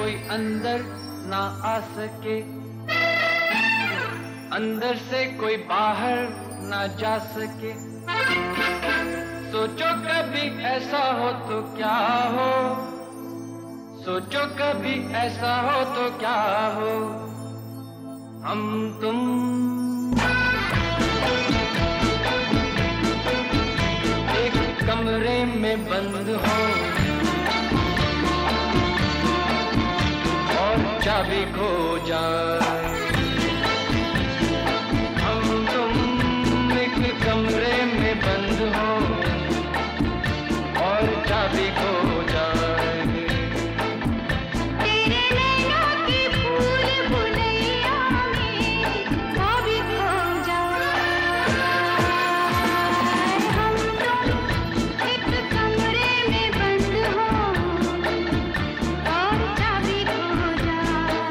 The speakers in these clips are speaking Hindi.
कोई अंदर ना आ सके, अंदर से कोई बाहर ना जा सके। सोचो कभी ऐसा हो तो क्या हो, सोचो कभी ऐसा हो तो क्या हो। हम तुम एक कमरे में बंद हो और चाबी खो जाए। हम तुम एक कमरे में बंद हो और चाबी खो जाए। तेरे नैनों की फूल भुलैया में चाबी खो जाए। हम तुम एक कमरे में बंद हो और चाबी खो जाए।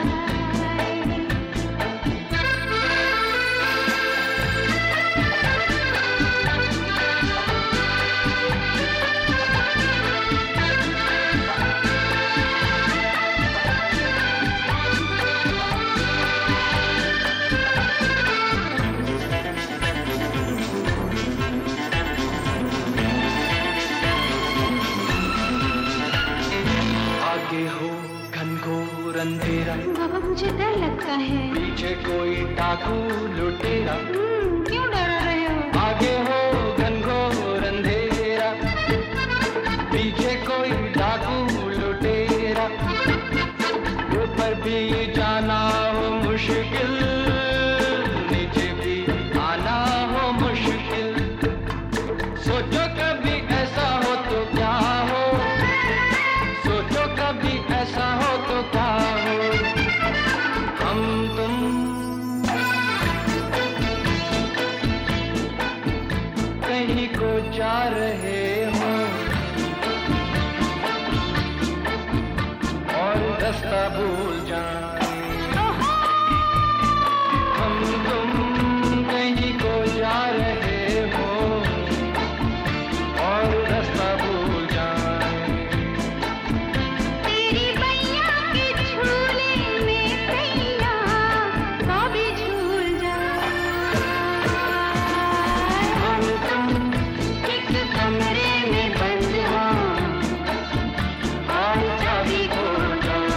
आगे हो घनघोर अंधेरा, बाबा मुझे डर लगता है। पीछे कोई डाकू लुटेरा। क्यों डर रहे हो? आगे हो घनघोर अंधेरा, पीछे कोई डाकू लुटेरा। ऊपर भी जाना हो मुश्किल, नीचे भी आना हो मुश्किल। सोचो कभी ऐसा हो तो क्या हो, सोचो कभी ऐसा हो तो क्या हो। हम तुम कहीं को जा रहे हो और रास्ता भूल जाए। हम तुम कहीं को जा रहे हो और रास्ता भूल जाए। तेरी बैया के झूले में कैया कभी झूल जाए। हम तुम एक कमरे में बंद हो और चाबी खो जाए।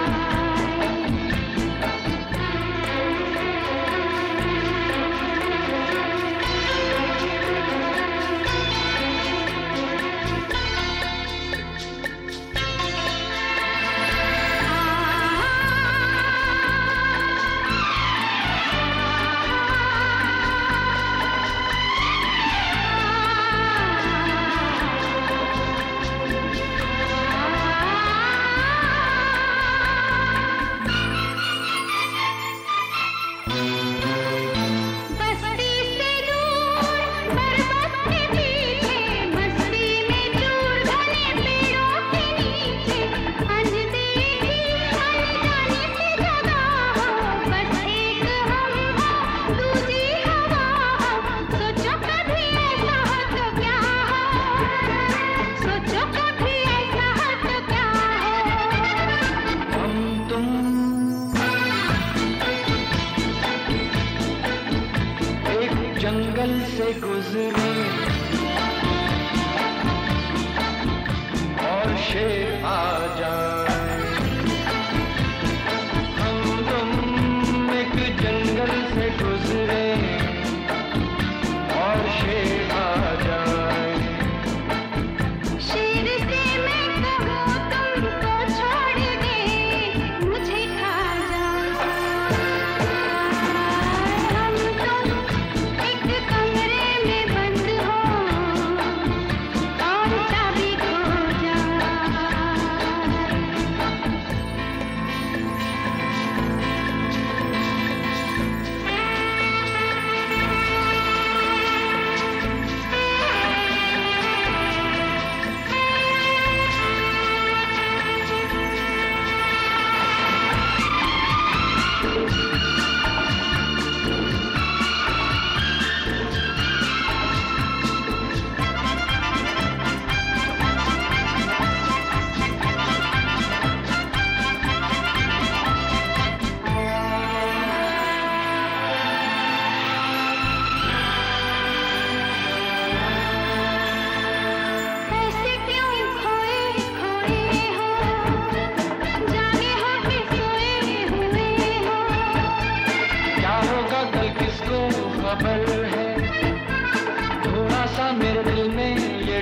बस्ती से दूर पर्वत के पीछे, मस्ती में चूर घने पेड़ों के नीचे। अनदेखी अनजानी सी जगह हो, बस एक हम हो दूजी हवा हो। सोचो कभी ऐसा हो तो क्या हो, सोचो कभी ऐसा हो तो क्या हो। हम तुम एक जंगल से गुजरे और शेर आ जाए। हम तुम एक जंगल से गुजरे और शेर आ जाए। शेर से मैं कहूँ तुमको छोड़ दे, मुझे खा जाए। हम तुम एक कमरे में बंद हो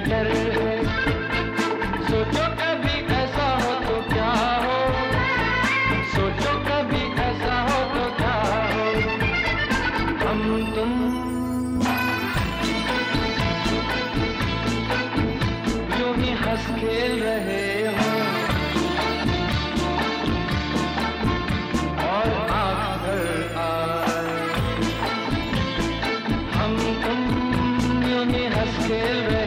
डर है। सोचो कभी ऐसा हो तो क्या हो, सोचो कभी ऐसा हो तो क्या हो। हम तुम यूं ही हंस खेल रहे हो और आँख भर आए। हम तुम यूं ही हंस खेल रहे